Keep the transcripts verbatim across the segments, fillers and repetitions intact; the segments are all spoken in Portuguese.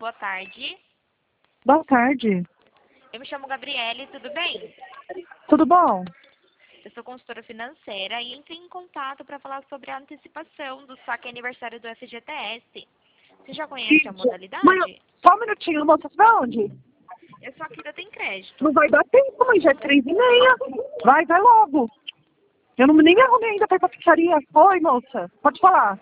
boa tarde. Boa tarde. Eu me chamo Gabriele, tudo bem? Tudo bom? Eu sou consultora financeira e entrei em contato para falar sobre a antecipação do saque aniversário do F G T S. Você já conhece a modalidade? Mãe, só um minutinho, moça, você vai onde? Eu sou aqui da Tem Crédito. Não vai dar tempo, mãe, já é três e meia. Vai, vai logo. Eu não nem me arrumei ainda pra ir pra pizzaria. Oi, moça, pode falar.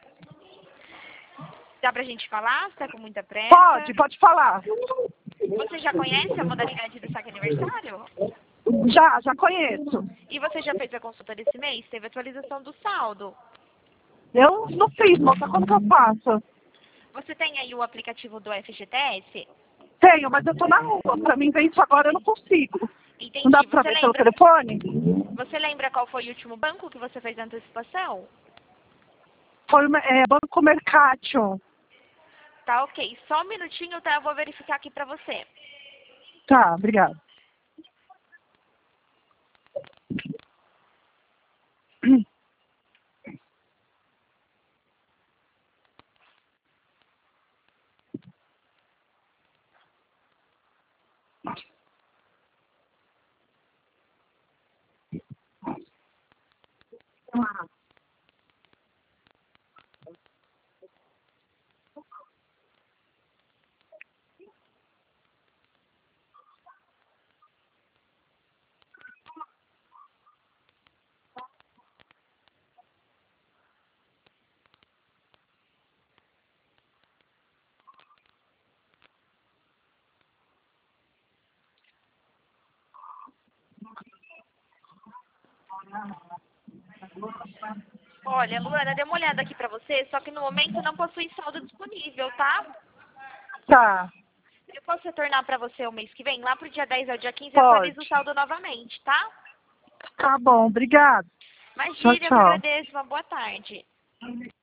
Dá pra gente falar? Você tá com muita pressa? Pode, pode falar. Você já conhece a modalidade do saque aniversário? Já, já conheço. E você já fez a consulta desse mês? Teve atualização do saldo. Eu não fiz, moça, como que eu faço? Você tem aí o aplicativo do F G T S? Tenho, mas eu tô na rua. Pra mim ver isso agora eu não consigo. Entendi. Não dá pra Você ver pelo lembra, telefone? você lembra qual foi o último banco que você fez a antecipação? Foi é, Banco Mercatio. Tá ok. Só um minutinho, tá? Eu vou verificar aqui pra você. Tá, obrigada. Olha, Luana, dê uma olhada aqui pra você, só que no momento não possui saldo disponível, tá? Tá, Eu posso retornar pra você o mês que vem? Lá pro dia dez ao dia quinze eu pode. atualizo o saldo novamente, tá? Tá bom, obrigada. Imagina, Tchau, eu que tchau. agradeço. Uma boa tarde.